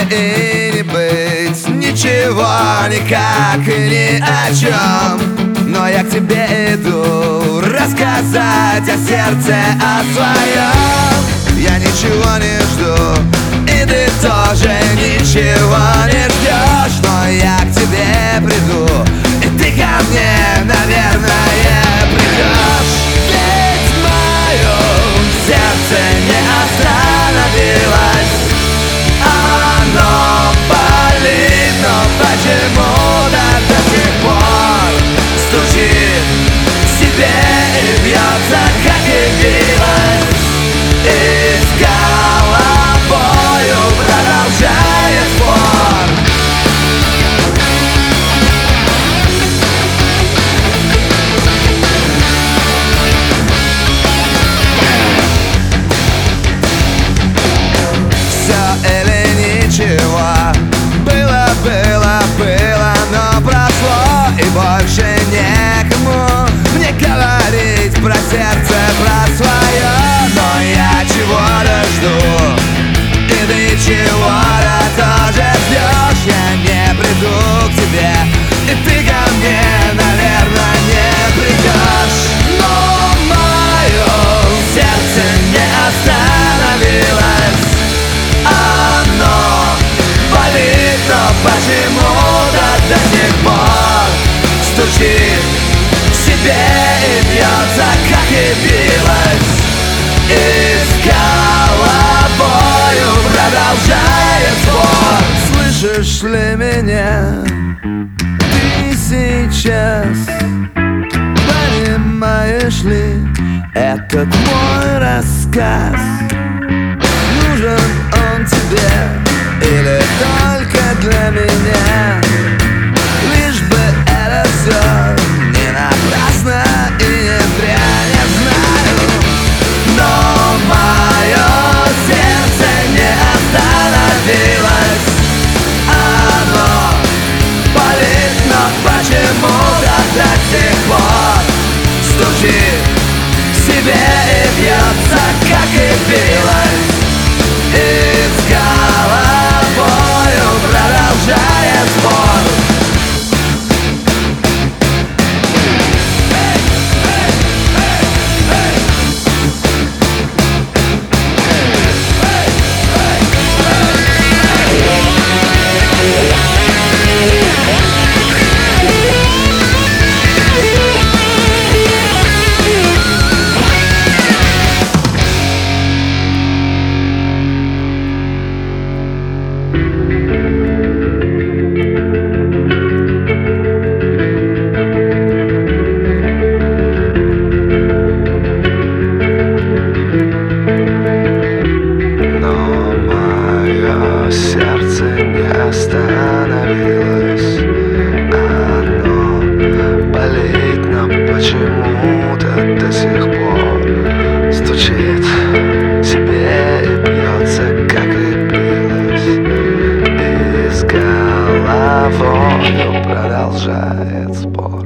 и не быть ничего, никак и ни о чем. Но я к тебе иду рассказать о сердце, о своем. Я ничего не жду, и ты тоже ничего не ждешь. Но я к тебе приду, и ты ко мне, наверное, придешь. Ведь мое сердце не остановилось, оно болит, но почему-то до сих пор стучит в себе и бьется, как и билось, и с головою продолжает спор. Все или ничего, было, было, было, но прошло, и больше некому мне говорить про сердце, про свое. Но я чего-то жду, и ты чего-то тоже ждешь. Я не приду к тебе, и ты ко мне, наверное, не придешь. Но мое сердце не остановилось, оно болит, но почему-то до сих пор стучит в себе и бьется, как и билось, и с головою продолжает спор. Слышишь ли меня ты сейчас? Понимаешь ли этот мой рассказ? Нужен он тебе или только для меня? Лишь бы это все не напрасно и не зря, не знаю. Но мое сердце не остановилось, оно болит, но почему-то до сих пор стучит в себе и бьется, как и билось, и с головою продолжает спор. Сердце не остановилось, оно болит, но почему-то до сих пор стучит в себе и бьется, как и билось, и с головою продолжает спор.